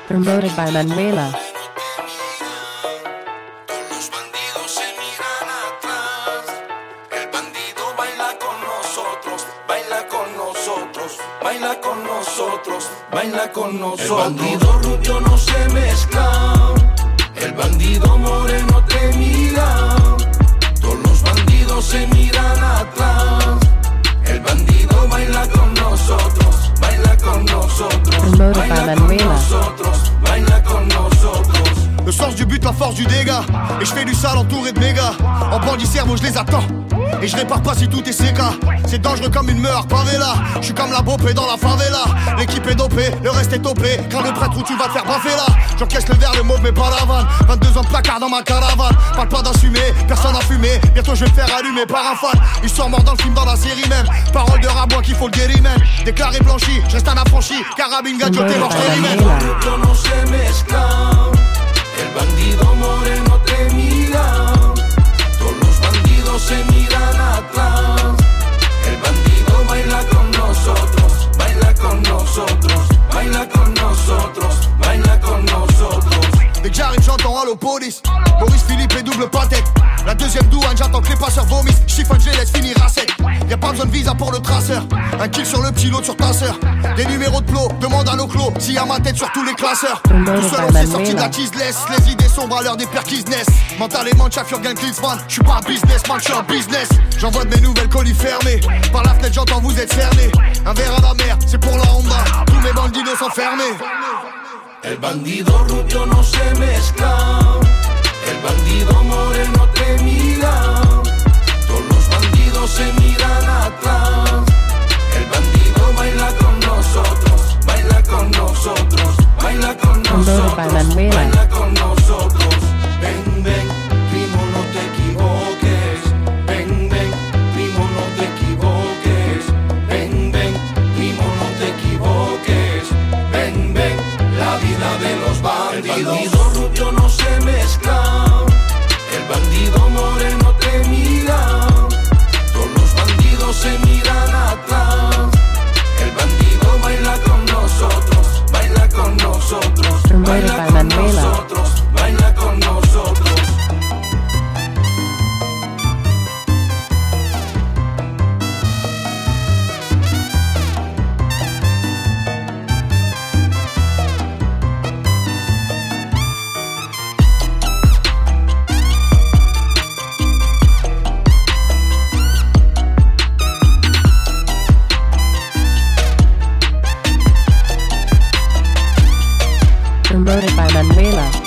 Promoted by Manuela. Los bandidos se miran atrás. El bandido baila con nosotros, baila con nosotros, baila con nosotros, baila con nosotros. El bandido rubio no se mezcla, el bandido moreno te mira. Todos los bandidos se miran atrás. El bandido baila con nosotros, baila con nosotros, baila con nosotros, baila con nosotros. Le sens du but, la force du dégât. Et je fais du sale entouré de méga. En bandit cerveau, je les attends. Et je répare pas si tout est CK. C'est dangereux comme une meurtre favela. Je suis comme la bopée dans la favela. L'équipe est dopée, le reste est topé. Quand le prêtre où tu vas te faire baffer là. J'encaisse le verre, le mauve mais pas la vanne. 22 ans de placard dans ma caravane. Parle pas d'assumer, personne n'a fumé. Bientôt je vais me faire allumer par un fan. Histoire mort dans le film, dans la série même. Parole de rabois qu'il faut le guérir même. Déclaré blanchi, je reste un affranchi. Carabine, gadgeté, mort même. No se mezcla. El bandido moreno te mira. Todos los bandidos se miran atrás. El bandido baila con nosotros, baila con nosotros, baila con nosotros, baila con nosotros. Dès que j'arrive j'entends Allo Police. Maurice Philippe et double patek. La deuxième douane j'attends que les passeurs vomissent. Chiffonne je les laisse finir à sec. Y'a pas besoin de visa pour le traceur. Un kill sur le petit, l'autre sur ta sœur. Des numéros de plot, demande à Loclo. S'il y a ma tête sur tous les classeurs. Tout seul on s'est sorti de la cheeseless. Les idées sombres à l'heure des pères qui se naissent. Mentalement tchaf Jürgen Klinsmann. J'suis pas un businessman, j'suis un business. J'envoie de mes nouvelles colis fermés. Par la fenêtre j'entends vous êtes cernés. Un verre à la mer, c'est pour la Honda. Tous mes bandidos sont fermés. El bandido rubio no se mezcla. El bandido moreno te mira. Todos los bandidos se miran atrás. El bandido baila con nosotros, baila con nosotros, baila con nosotros, baila con nosotros. Ven, ven, primo no te equivoques. Ven, ven, primo no te equivoques. Ven, ven, primo no te equivoques. Ven, ven, la vida de los bandidos. El bandido rubio no se mezcla. El bandido moreno te mira. Todos los bandidos se miran atrás. El bandido baila con nosotros, baila con nosotros, baila con nosotros, baila con nosotros. Promoted by Manuela.